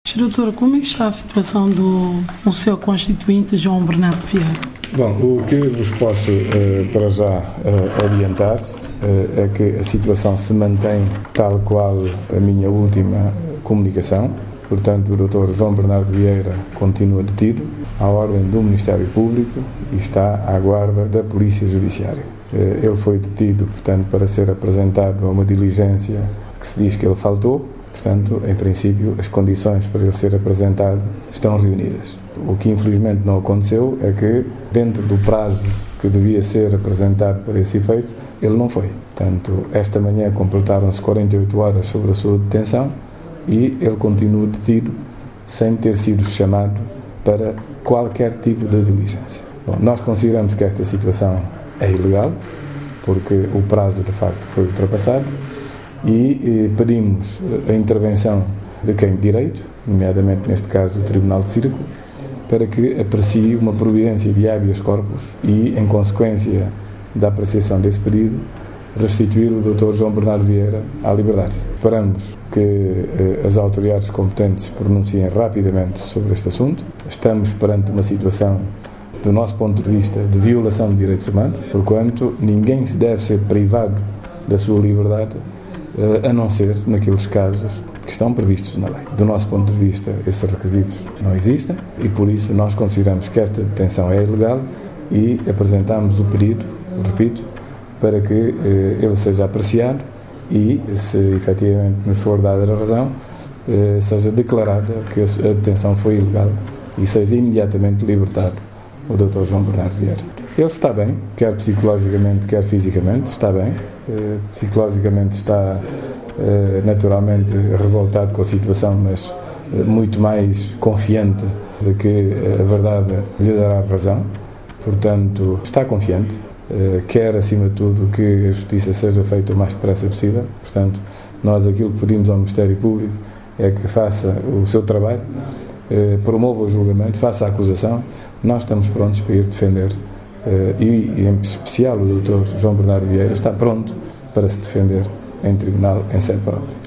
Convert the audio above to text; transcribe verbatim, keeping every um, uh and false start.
Doutora, como é que está a situação do o seu constituinte João Bernardo Vieira? Bom, o que vos posso uh, para já uh, orientar uh, é que a situação se mantém tal qual a minha última comunicação. Portanto, o doutor João Bernardo Vieira continua detido à ordem do Ministério Público e está à guarda da Polícia Judiciária. Uh, ele foi detido, portanto, para ser apresentado a uma diligência que se diz que ele faltou. Portanto, em princípio, as condições para ele ser apresentado estão reunidas. O que infelizmente não aconteceu é que, dentro do prazo que devia ser apresentado para esse efeito, ele não foi. Portanto, esta manhã completaram-se quarenta e oito horas sobre a sua detenção e ele continua detido sem ter sido chamado para qualquer tipo de diligência. Bom, nós consideramos que esta situação é ilegal, porque o prazo, de facto, foi ultrapassado. E eh, pedimos a intervenção de quem de direito, nomeadamente neste caso do Tribunal de Círculo, para que aprecie uma providência de habeas corpus e, em consequência da apreciação desse pedido, restituir o doutor João Bernardo Vieira à liberdade. Esperamos que eh, as autoridades competentes se pronunciem rapidamente sobre este assunto. Estamos perante uma situação, do nosso ponto de vista, de violação de direitos humanos, porquanto ninguém se deve ser privado da sua liberdade, a não ser naqueles casos que estão previstos na lei. Do nosso ponto de vista, esses requisitos não existem e, por isso, nós consideramos que esta detenção é ilegal e apresentamos o pedido, repito, para que eh, ele seja apreciado e, se efetivamente nos for dada a razão, eh, seja declarada que a detenção foi ilegal e seja imediatamente libertado o doutor João Bernardo Vieira. Ele está bem, quer psicologicamente, quer fisicamente, está bem. Uh, psicologicamente está uh, naturalmente revoltado com a situação, mas uh, muito mais confiante de que a verdade lhe dará razão. Portanto, está confiante, uh, quer acima de tudo que a justiça seja feita o mais depressa possível. Portanto, nós aquilo que pedimos ao Ministério Público é que faça o seu trabalho, uh, promova o julgamento, faça a acusação. Nós estamos prontos para ir defender. Uh, e, em especial, o doutor João Bernardo Vieira está pronto para se defender em tribunal, em sede própria.